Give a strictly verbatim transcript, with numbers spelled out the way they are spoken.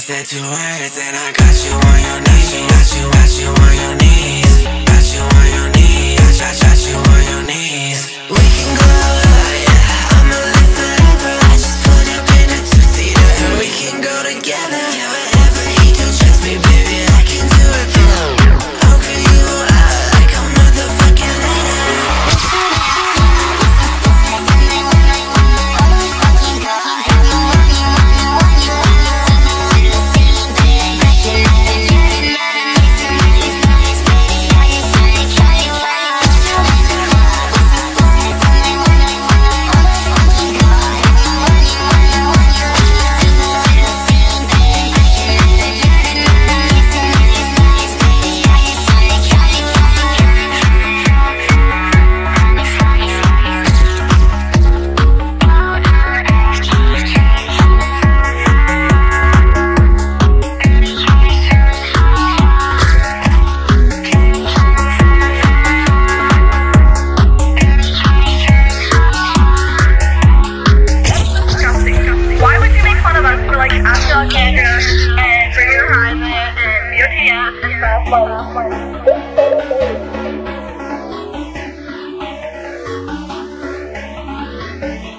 said two words and I got you on your knees. Got you, got you on your knees. Got you on your knees. Got, got you on your knees. We can go, yeah, I'ma live forever. I just put up in a two-seater and we can go together. Yeah, whatever he do, trust me, baby, I can do it. I'll give you out like a motherfucking and Bring Me the Horizon and B O T S and stuff.